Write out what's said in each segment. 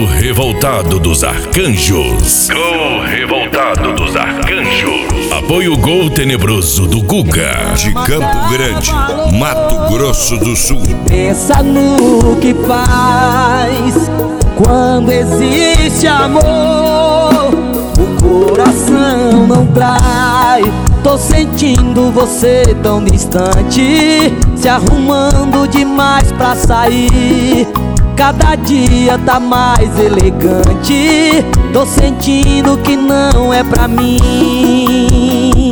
Revoltado dos Arcanjos. Gol Revoltado dos Arcanjos. Apoio Gol Tenebroso do Guga. De Campo Grande, Mato Grosso do Sul. Pensa no que faz quando existe amor. O coração não trai. Tô sentindo você tão distante, se arrumando demais pra sair. Cada dia tá mais elegante. Tô sentindo que não é pra mim.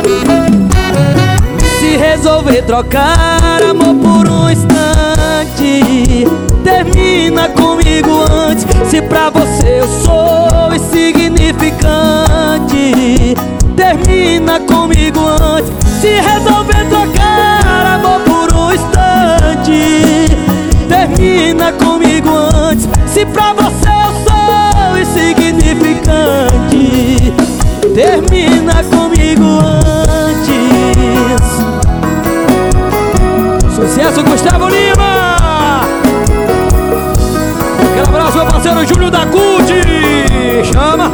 Se resolver trocar amor por um instante, termina comigo antes. Se pra você eu sou insignificante, termina comigo antes. Se resolver trocar amor por um instante, termina comigo antes. Se pra você eu sou insignificante, termina comigo antes. Sucesso, Gustavo Lima! Aquele abraço, meu parceiro Júlio da CUT! Chama!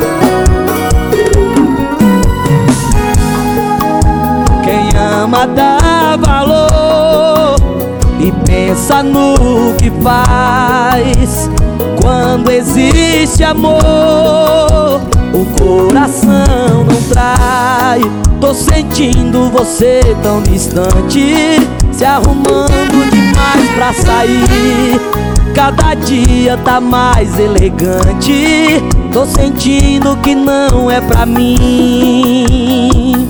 Quem ama dá valor e pensa no que faz. Quando existe amor, o coração não trai. Tô sentindo você tão distante, se arrumando demais pra sair. Cada dia tá mais elegante. Tô sentindo que não é pra mim.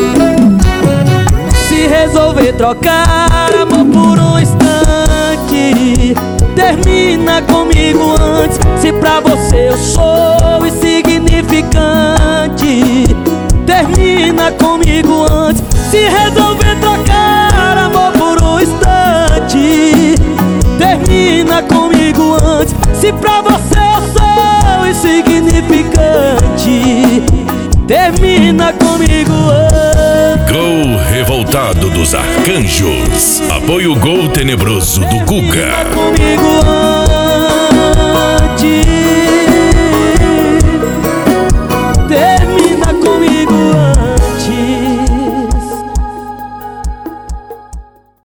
Se resolver trocar amor por um instante, termina comigo antes. Se pra você eu sou insignificante, termina comigo antes. Se resolver trocar amor por um instante, termina comigo antes. Se pra você eu sou insignificante, termina comigo antes. Gol Revoltado dos Arcanjos. Apoio Gol Tenebroso do Guga. Termina comigo antes.